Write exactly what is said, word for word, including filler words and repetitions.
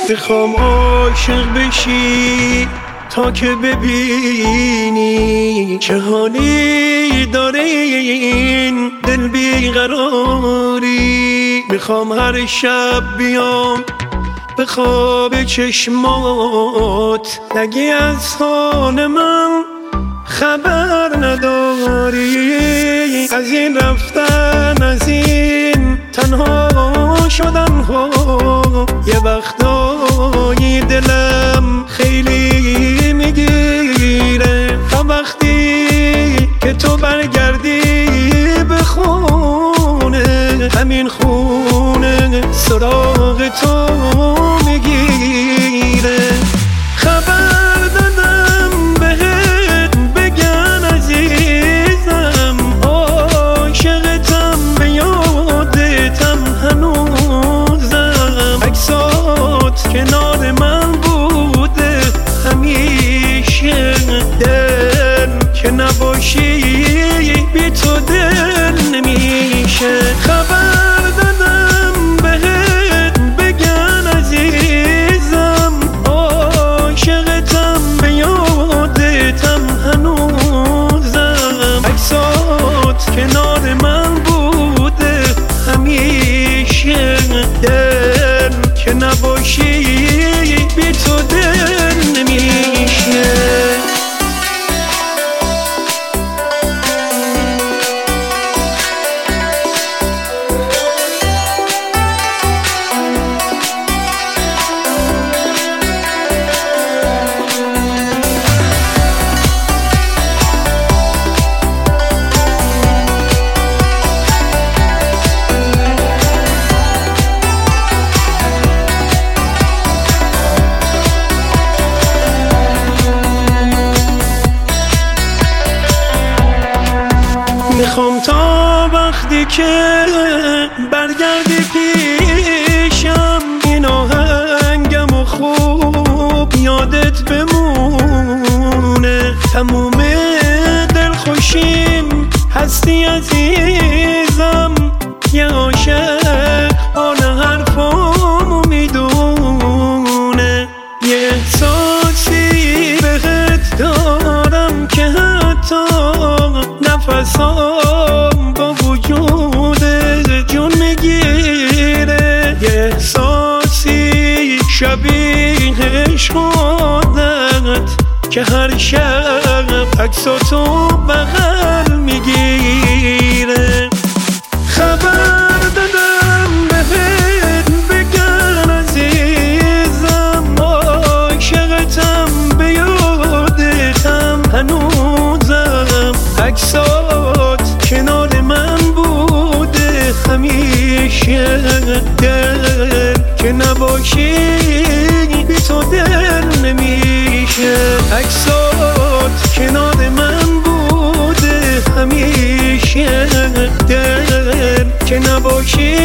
میخوام عاشق بشی تا که ببینی چه حالی داره این دل بیقراری. میخوام هر شب بیام به خواب چشمات، نگی از حال من خبر نداری. از این رفتن، از این تنها شدن ها، یه وقتایی دلم خیلی میگیره. تا وقتی که تو برگردی به خونه، همین خونه سراغ تو میگیره. خبر دادم بهت بگن عزیزم، عاشقتم به یادتم هنوزم. عکسات کنار من بوده همیشه، دل که نباشی بی تو دل نمیشه. خبر دادم بهت بگن عزیزم، عاشقتم به یادتم هنوزم. عکسات کنار من بوده همیشه، دل که نباشی بی تو دل نمیشه. میخوام تا وقتی که برگردی پیشم، این آهنگم و خوب یادت بمونه. تموم دلخوشیم هستی عزیزم، یه عاشق حال حرفامو میدونه. یه احساسی بهت دارم که حتی نفسام با وجود جون میگیره. یه احساسی شبیه عشقت که هر شب عکساتو بغل میگیره. خبر دادم بهت بگن عزیزم، عاشقتم به یادتم هنوزم. عکسات کنار من بوده همیشه، دل که نباشی بی تو دل نمیشه. عکسات کنار من بوده همیشه، دل که نباشی